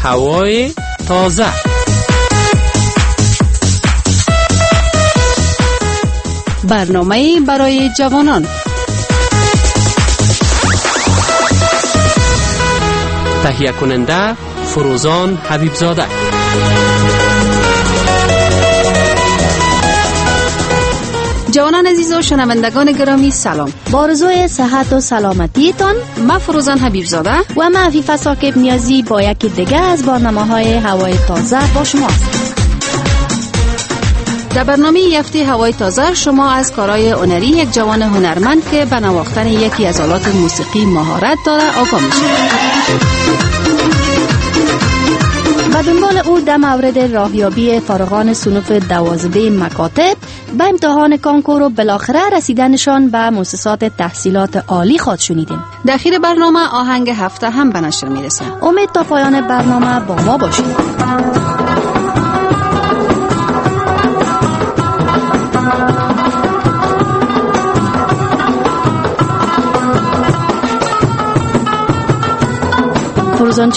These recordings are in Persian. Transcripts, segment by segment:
هوای تازه. برنامه برای جوانان. تهیه کننده فروزان حبیبزاده. جوانان عزیز و شنوندگان گرامی سلام. با آرزوی صحت و سلامتیتان، من فروزان حبیبزاده و من عفیفه ثاقب نیازی با یکی دیگه از برنامه‌های هوای تازه با شما هستم. در برنامه هفته هوای تازه شما از کارهای هنری یک جوان هنرمند که به نواختن یکی از آلات موسیقی مهارت داره آگاه میشید. و دنبال او در مورد راهیابی فارغان صنوف 12 مکاتب به امتحان کانکور و بالاخره رسیدنشان به مؤسسات تحصیلات عالی خود شنیدیم. در اخیر برنامه آهنگ هفته هم به نشر میرسه. امید تا پایان برنامه با ما باشید. فروزان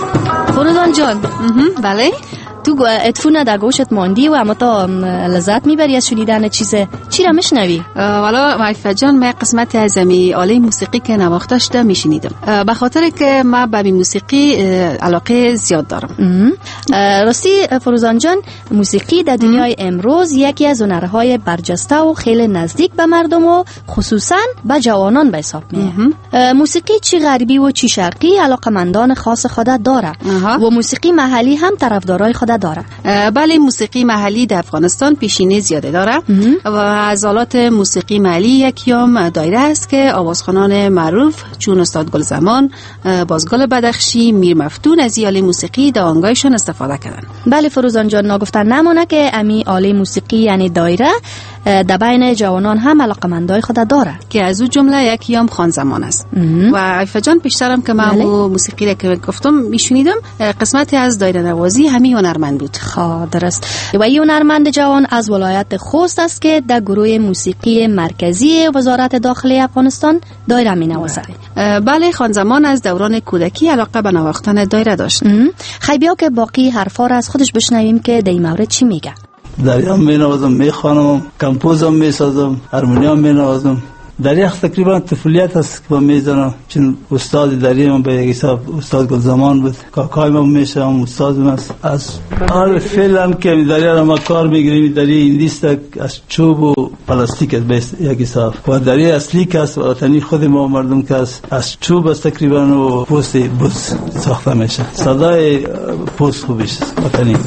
جان بله، تو ادفون در گوشت ماندی و اما تا لذت میبری از شنیدن چی را میشنوی؟ والا عفیفه جان، من قسمت از آله موسیقی که نواختش ده میشنیدم به خاطر که من به موسیقی علاقه زیاد دارم. راستی فروزان جان، موسیقی در دنیای امروز یکی از هنرهای برجسته و خیلی نزدیک به مردم و خصوصا به جوانان به حساب میاد. موسیقی چی غربی و چی شرقی علاقمندان خاص خود داره و موسیقی محلی هم طرفدارای خود داره. بله، موسیقی محلی در افغانستان پیشینه زیاده داره و از آلات موسیقی محلی یکیام دایره است که آوازخوانان معروف چون استاد گلزمان، بازگل بدخشی، میر مفتون از این آله موسیقی در آهنگایشان استفاده کردن. بله فروزان جان، نگفتن نمونه که امی آله موسیقی یعنی دایره در بین جوانان هم علاقمندای خود داره که از او جمله یکیام خانزمان است. و عفیفه جان پیشترم که من موسیقی را که گفتم میشنیدم قسمتی از دایره نوازی همین هنرمند بود. درست. و این هنرمند جوان از ولایت خوست است که در گروه موسیقی مرکزی وزارت داخلی افغانستان دایره می نوازد. بله، خانزمان از دوران کودکی علاقه به نواختن دایره داشت. خیلی بیا که باقی حرفا را از خودش بشنویم که در این مورد چی میگه. دریا می نوازم، می خوانم، کمپوزم می سازم، هارمونیوم می نوازم. دریا تقریبا طفولیت است که میزنم، چون استاد دریا من به یک حساب استاد گلزمان بود، کاکای من میشه، هم استادم است. از حال فعلا که دریا را ما کار میگیریم، دریا ایندیست از چوب و پلاستیک است به یک حساب، و دریا اصلی که است وطنی خود ما مردم که است از چوب است تقریبا و پوست بز ساخته میشه. صدای پوست خوبش است وطنی.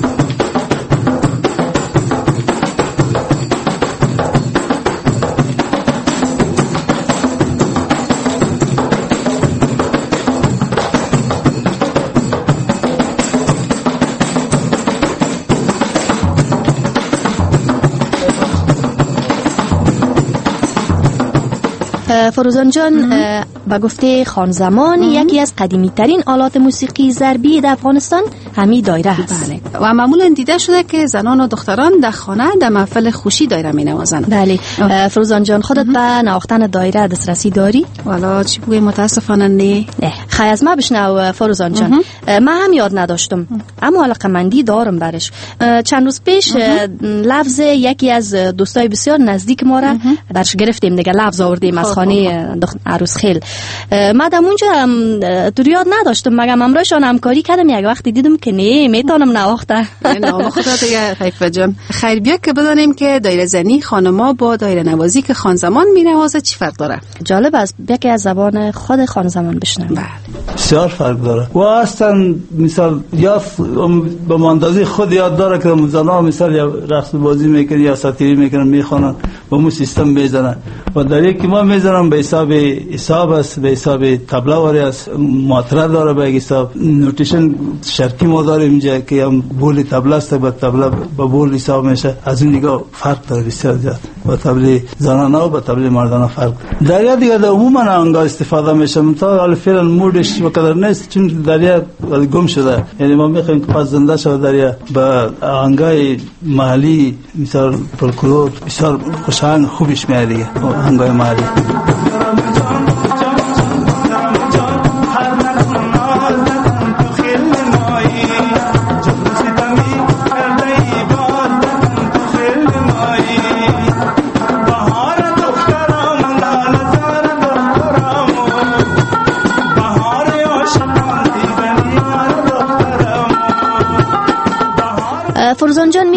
فروزان جان، با گفته خانزمان یکی از قدیمی ترین آلات موسیقی ضربی در افغانستان همین دایره است. بله. و معمولا دیده شده که زنان و دختران در خانه در محفل خوشی دایره می نوازند. بله. فروزان جان، خودت به نواختن دایره دسترسی داری؟ والا چی بگویم، متاسفانه نه. خیلی از ما بشنو فروزان جان. من هم یاد نداشتم اما علاقمندی دارم برش. چند روز پیش لفظ یکی از دوستای بسیار نزدیک ما را برش گرفتیم دیگه، لفظ آوردیم از خانه عروس خیل. من در اونجا تو یاد نداشتم، مگم امروزشان همکاری کردم، یک وقتی دیدم که نه میتونم نواخته. نام خدا دیگه حیفه جان. خیر بیا که بدانیم که دایره زنی خانما با دایره نوازی که خانزمان می‌نوازه چی فرق داره. جالب است، بیا که از زبان خود خانزمان بشنویم. بله، بسیار فرق داره. و اصلا مثال یا به اندازه خود یاد داره که زنا مثال یا رقص بازی میکنن یا ساتیری میکنن میخوانن با مو سیستم میزنن، و در یکی ما میزنن به حساب است، به حساب تبله واری است، ماتره داره، به حساب نوتیشن شرقی ما داریم اینجا که هم بول تبله است، به تبله با بول حساب میشه. از اون نگاه فرق داره بسیار زیاد، با تبله زنانه و با تبله مردانه فرق. دریا دیگه در عموما انگار استفاده میشه، منتها حالا فعلا مودش وقدر نیست چون دریا گم شده. یعنی ما میخوایم که پس زنده شود دریا به آهنگای محلی مثال پرکلور بسیار خوشنگ خوبش میاد دیگه آهنگای محلی.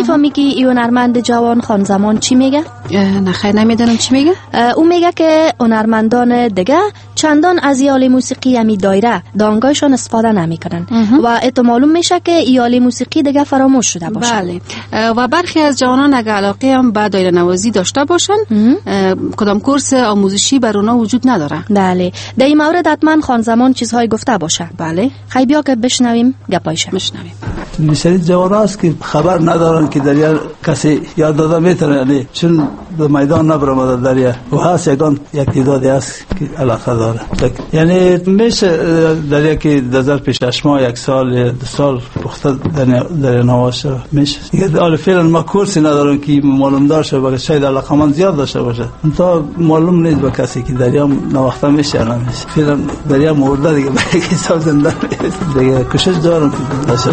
میفهمی که این هنرمند جوان خان زمان چی میگه؟ نه خیر نمیدونم چی میگه. او میگه که هنرمندان دیگه چندان از آله موسیقی همی دایره دانگاهشان استفاده نمیکنن و احتمال میشه که این آله موسیقی دیگه فراموش شده باشه. بله. و برخی از جوانان اگه علاقه هم به دایره نوازی داشته باشن کدام کورس آموزشی بر اونا وجود نداره. بله. در این مورد حتما خان زمان چیزهای گفته باشه. بله. خیلی بیا که بشنویم گپایش. بشنویم. بسیاری جوان هست که خبر ندارن که دریا کسی یاد داده میتونه، یعنی چون به میدان نبرم دریا و هست یک تعدادی هست که علاقه داره. یعنی میشه دریا که در پیش 6 ماه 1 سال 2 سال وقت دریا نواشه میشه. حالا فعلا ما کورسی ندارم که معلوم داشته باشه، شاید علاقه من زیاد داشته باشه تا معلوم نیست به کسی که دریا نوخته میشه یا نمیشه. فعلا دریا مرده دیگه به حساب زنده دیگه کوشش دارم که باشه.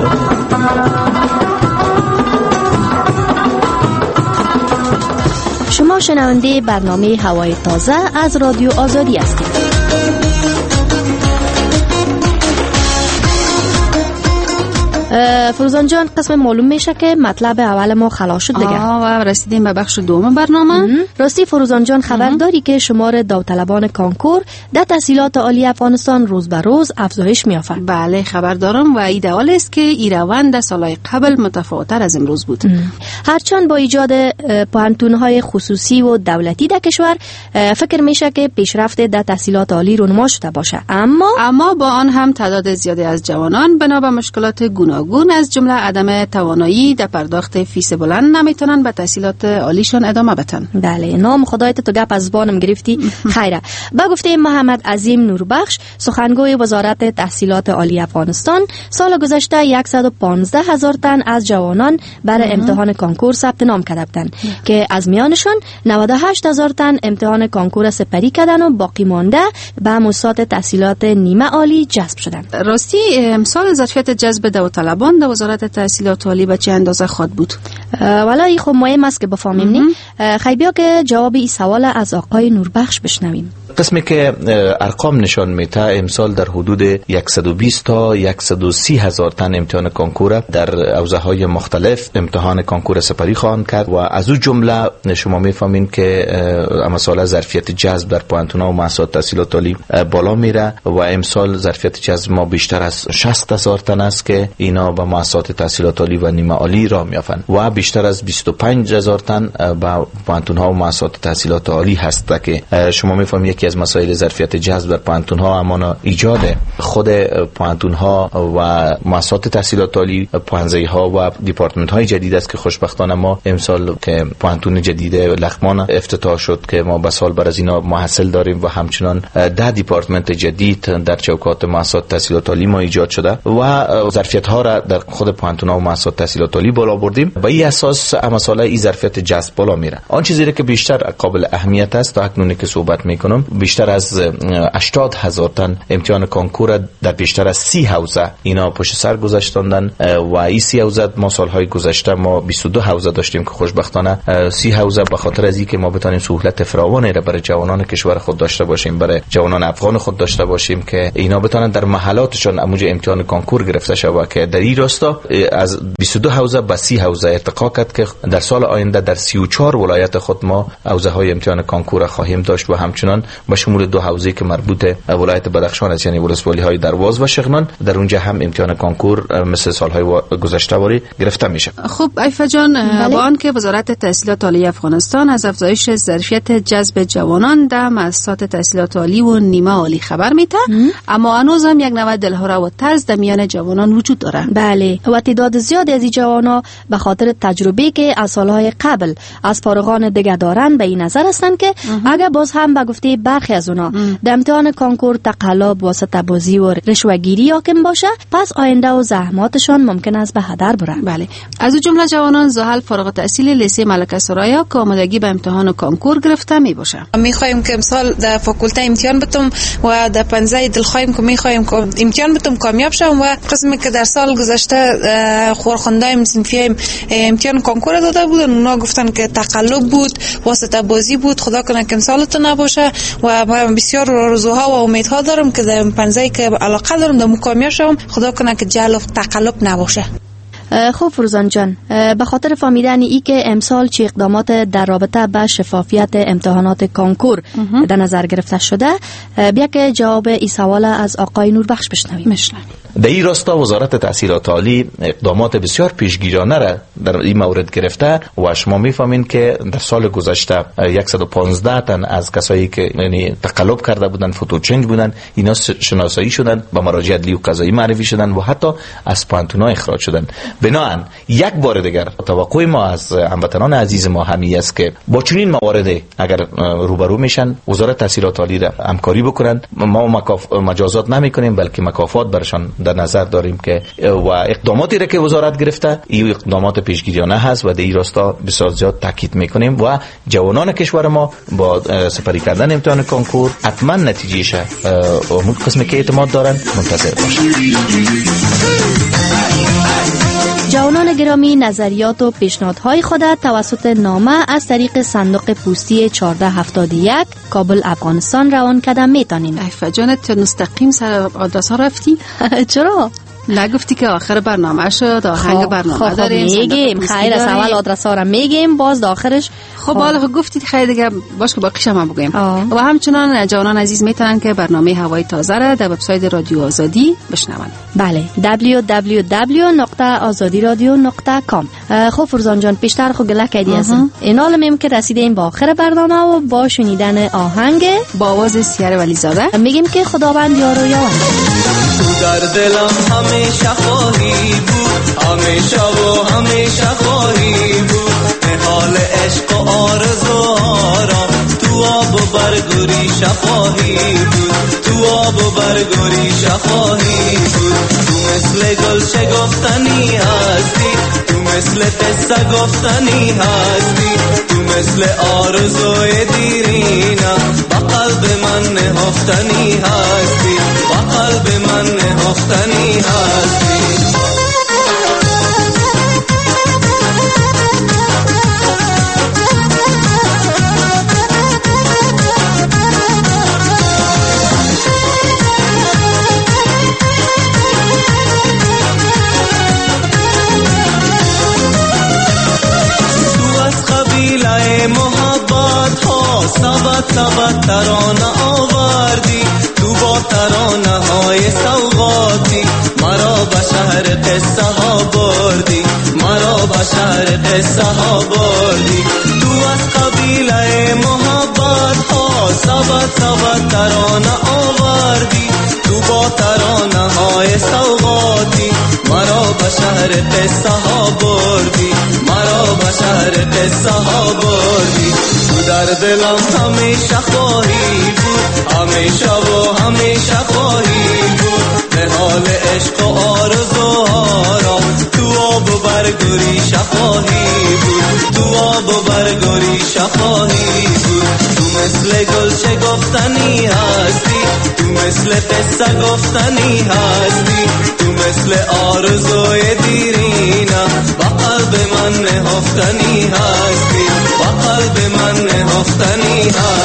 شما شنونده برنامه هوای تازه از رادیو آزادی هستید. فروزان جان، قسم معلوم میشه که مطلب اول ما خلاص شد دیگه و رسیدیم به بخش دوم برنامه. راستی فروزان جان، خبر داری که شمار داوطلبان کانکور در تحصیلات عالی افغانستان روز به روز افزایش می‌یافت؟ بله خبر دارم و ایدئال است که این روند در سالهای قبل متفاوت‌تر از امروز بود. هرچند با ایجاد پوهنتون‌های خصوصی و دولتی در کشور فکر میشه که پیشرفت در تحصیلات عالی رونما شده باشه، اما با آن هم تعداد زیادی از جوانان بنا به مشکلات گوناگون از جمله عدم توانایی در پرداخت فیس بلند نمیتونن به تحصیلات عالیشان ادامه بدن. بله، نام خدایت تو گپ از زبانم گرفتی. خیره. با گفته محمد عظیم نوربخش، سخنگوی وزارت تحصیلات عالی افغانستان، سال گذشته 115,000 تن از جوانان برای امتحان کانکور ثبت نام کرده بودند که از میانشان 98,000 تن امتحان کانکور سپری کردند و باقی مانده به مؤسسات تحصیلات نیمه عالی جذب شدند. راستی امسال ظرفیت جذب داوطلبان در وزارت تحصیلات عالی به چه اندازه خواهد بود؟ والا این خب مهم است که بفهمیم. نه خیلی بیا که جواب این سوال از آقای نوربخش بشنویم. قسمی که ارقام نشان میده امسال در حدود 120 تا 130 هزار تن امتحان کانکور در حوزه های مختلف امتحان کانکور سپری خواهند کرد و از اون جمله شما میفهمین که امسال ظرفیت جذب در پوهنتون‌ها و مؤسسات تحصیلات عالی بالا میره و امسال ظرفیت جذب ما بیشتر از 60,000 تن است که اینا به مؤسسات تحصیلات عالی و نیمه عالی راه میافتند و بیشتر از 25,000 تن به پوهنتون‌ها و مؤسسات تحصیلات عالی هست که شما میفهمید یکی از مسائل ظرفیت جذب در پوهنتون‌ها اما ایجاد خود پوهنتون‌ها و مؤسسات تحصیلات عالی پوهنځای‌ها و دپارتمنت‌های جدید است که خوشبختانه ما امسال که پوهنتون جدید لغمان افتتاح شد که ما به سال بر از اینا محصل داریم و همچنان 10 دپارتمنت جدید در چوکات مؤسسات تحصیلات عالی ما ایجاد شده و ظرفیت‌ها را در خود پوهنتون‌ها و مؤسسات تحصیلات عالی بالا بردیم. با این اساس مسئله این ظرفیت جذب بالا میره. آن چیزی که بیشتر قابل اهمیت است تا اکنون که صحبت میکنم، بیشتر از 80,000 تن امتحان کانکور در بیشتر از 30 حوزه اینا پشت سر گذاشتندن و این 30 حوزه ما سالهای گذشته ما 22 حوزه داشتیم که خوشبختانه 30 حوزه به خاطر از اینکه ما بتونیم سهولت فراوانی را برای جوانان کشور خود داشته باشیم، برای جوانان افغان خود داشته باشیم که اینا بتونن در محلاتشون اموج امتحان کانکور گرفته شود که در این راستا از 22 حوزه به 30 حوزه ارتقا کرد که در سال آینده در 34 ولایت خود ما حوزه های امتحان کانکور خواهیم داشت و همچنان به شمول 2 حوزه که مربوط ولایت بدخشان است یعنی ولسوالی های درواز و شغنان، در اونجا هم امتحان کانکور مثل سالهای گذشته واری گرفته میشه. خب عیفه جان، با آنکه وزارت تحصیلات عالی افغانستان از افزایش ظرفیت جذب جوانان در مؤسسات تحصیلات عالی و نیمه عالی خبر میده، اما هنوز هم یک نوع دلهره و ترس در میان جوانان وجود داره. بله، و تعداد زیادی از این جوانان به خاطر تجربه که از سالهای قبل از فارغان دیگه دارن به این نظر هستند که اگر باز هم به گفته برخی از اونا در امتحان کانکور تقلب، واسطه بازی و رشوه‌گیری حاکم باشه، پس آینده و زحماتشان ممکن است به هدر بره. بله، از اون جمله جوانان زحل فارغ التحصیل لیسه ملکه سرایا که آمادگی به امتحان کانکور گرفته می باشه. میخوایم که امسال در فاکولته امتحان بتم و در پنځه دلخوایم که میخوایم که امتحان بتم کامیاب شم و قسمی که در سال گذشته خورخوندایم صنفی امتحان کانکور داده بودن اونا گفتن که تقلب بود، واسطه بازی بود، خدا کنه که امسالتون نباشه و من بسیار آرزوها و امیدها دارم که در پنځه که علاقه دارم در کامیاب شم، خدا کنه که جهل و تقلب نباشه. خب فروزان جان، به خاطر فهمیدن ای که امسال چه اقدامات در رابطه با شفافیت امتحانات کانکور در نظر گرفته شده، بیا که جواب این سوال از آقای نوربخش بشنویم. در این راستا وزارت تحصیلات عالی اقدامات بسیار پیشگیرانه را در این مورد گرفته و شما میفهمین که در سال گذشته 115 تن از کسایی که یعنی تقلب کرده بودند، فوتوچنج بودند، اینا شناسایی شدند، به مراجع عدلی و قضایی معرفی شدند و حتی از پانتونا اخراج شدند. بنابراین یک بار دیگر توقع ما از هموطنان عزیز ما همی است که با چنین مواردی اگر روبرو میشن وزارت تحصیلات عالی را همکاری بکنند. ما مجازات نمیکنیم بلکه مکافات برشان در نظر داریم که و اقداماتی را که وزارت گرفته این اقدامات پیشگیرانه هست و در این راستا بسیار زیاد تاکید میکنیم و جوانان کشور ما با سپری کردن امتحان کانکور حتما نتیجهش اون قسمی که اعتماد دارن منتظر باشند. جوانان گرامی، نظریات و پیشنهادهای خود توسط نامه از طریق صندوق پستی 1471 کابل افغانستان روان کردن میتونین. ایفا جانت مستقیم سر آدرس ها رفتی؟ چرا؟ نگفتی که آخر برنامه شد، آهنگ برنامه داریم. میگیم خیر، از اول آدرس ها را میگیم، باز داخلش خب حالا گفتید خیر دیگه، باش که باقیش هم بگیم. و همچنان جوانان عزیز میتونن که برنامه هوای تازه را در وبسایت رادیو آزادی بشنوند. بله، www.azadiradio.com. خب فرزان جان، پیشتر خو گله کردی هستم. این حال میم که رسیدیم با آخر برنامه و با شنیدن آهنگ با آواز سیاره ولیزاده میگیم که خداوند یار و یاور. در دلم همیشه خواهی بود، همیشه و همیشه خواهی بود، حال عشق و آرزوها را تو آب و برگوری شفاهی بود، تو آب و برگوری شفاهی بود. تو مثل گل شگفتنی هستی، تو مثل قصه گفتنی هستی، تو مثل آرزوی دیرینه با قلب من نهفتنی هستی، با قلب من نهفتنی هستی. محبت ها سبت ترانه آوردی، تو با ترانه های سوغاتی مرا به شهر قصه ها بردی، مرا به شهر قصه ها بردی. تو از قبیله محبت ها سبت ترانه آوردی، تو با ترانه های سوغاتی مرا به شهر قصه ها بردی، مرا به شهر قصه ها بردی. تو در دلم همیشه خواهی بود، همیشه و همیشه خواهی بود، به حال عشق و آرزوها را تو آب و برگوری شفاهی بود، تو آب و برگوری شفاهی بود. تو مثل گل شگفتنی هستی، تو مثل قصه گفتنی هستی، تو مثل آرزوی دیرینه با قلب من نهفتنی هستی، با قلب من نهفتنی هستی.